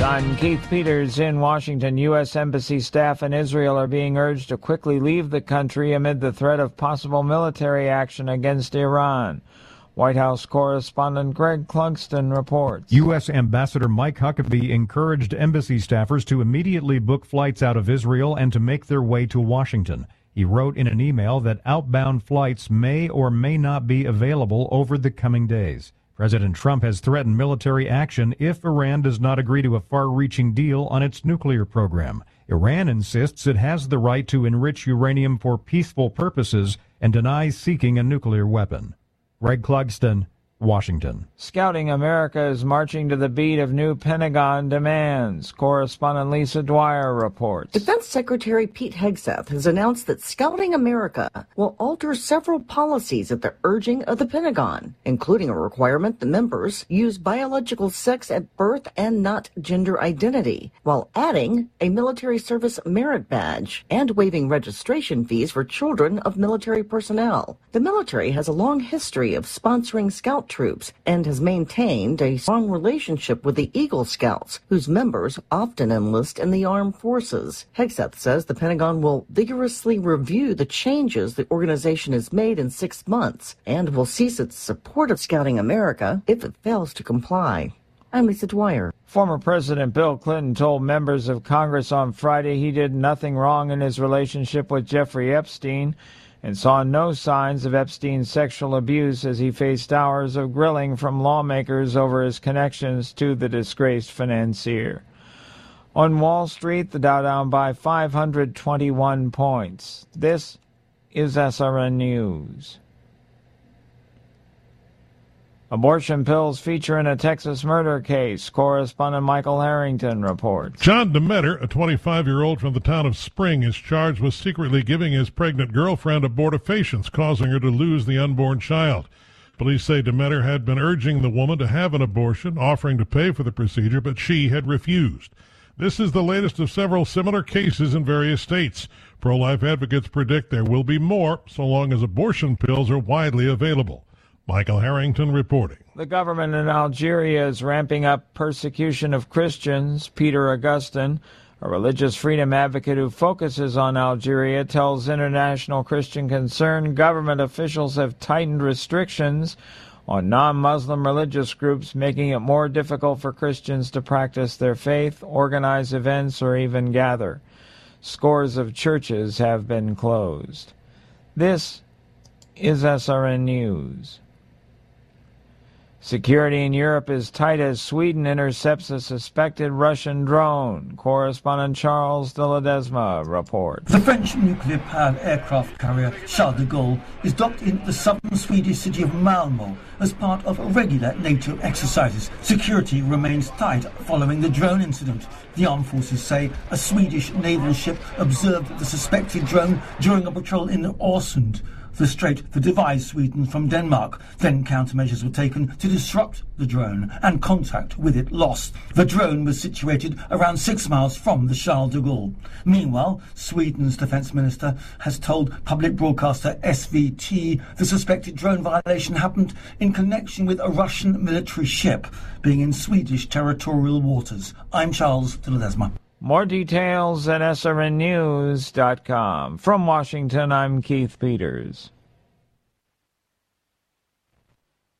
I'm Keith Peters in Washington. U.S. Embassy staff in Israel are being urged to quickly leave the country amid the threat of possible military action against Iran. White House correspondent Greg Clugston reports. U.S. Ambassador Mike Huckabee encouraged embassy staffers to immediately book flights out of Israel and to make their way to Washington. He wrote in an email that outbound flights may or may not be available over the coming days. President Trump has threatened military action if Iran does not agree to a far-reaching deal on its nuclear program. Iran insists it has the right to enrich uranium for peaceful purposes and denies seeking a nuclear weapon. Greg Clugston, Washington. Scouting America is marching to the beat of new Pentagon demands. Correspondent Lisa Dwyer reports. Defense Secretary Pete Hegseth has announced that Scouting America will alter several policies at the urging of the Pentagon, including a requirement that members use biological sex at birth and not gender identity, while adding a military service merit badge and waiving registration fees for children of military personnel. The military has a long history of sponsoring scout troops and has maintained a strong relationship with the Eagle Scouts, whose members often enlist in the armed forces. Hegseth says the Pentagon will vigorously review the changes the organization has made in 6 months and will cease its support of Scouting America if it fails to comply. I'm Lisa Dwyer. Former President Bill Clinton told members of Congress on Friday he did nothing wrong in his relationship with Jeffrey Epstein and saw no signs of Epstein's sexual abuse as he faced hours of grilling from lawmakers over his connections to the disgraced financier. On Wall Street, the Dow down by 521 points. This is SRN News. Abortion pills feature in a Texas murder case. Correspondent Michael Harrington reports. John Demeter, a 25-year-old from the town of Spring, is charged with secretly giving his pregnant girlfriend abortifacients, causing her to lose the unborn child. Police say Demeter had been urging the woman to have an abortion, offering to pay for the procedure, but she had refused. This is the latest of several similar cases in various states. Pro-life advocates predict there will be more so long as abortion pills are widely available. Michael Harrington reporting. The government in Algeria is ramping up persecution of Christians. Peter Augustin, a religious freedom advocate who focuses on Algeria, tells International Christian Concern government officials have tightened restrictions on non-Muslim religious groups, making it more difficult for Christians to practice their faith, organize events, or even gather. Scores of churches have been closed. This is SRN News. Security in Europe is tight as Sweden intercepts a suspected Russian drone. Correspondent Charles de Ledesma reports. The French nuclear-powered aircraft carrier Charles de Gaulle is docked in the southern Swedish city of Malmö as part of regular NATO exercises. Security remains tight following the drone incident. The armed forces say a Swedish naval ship observed the suspected drone during a patrol in Öresund, the strait that divides Sweden from Denmark. Then countermeasures were taken to disrupt the drone and contact with it lost. The drone was situated around 6 miles from the Charles de Gaulle. Meanwhile, Sweden's defence minister has told public broadcaster SVT the suspected drone violation happened in connection with a Russian military ship being in Swedish territorial waters. I'm Charles de Ledesma. More details at srnnews.com. From Washington, I'm Keith Peters.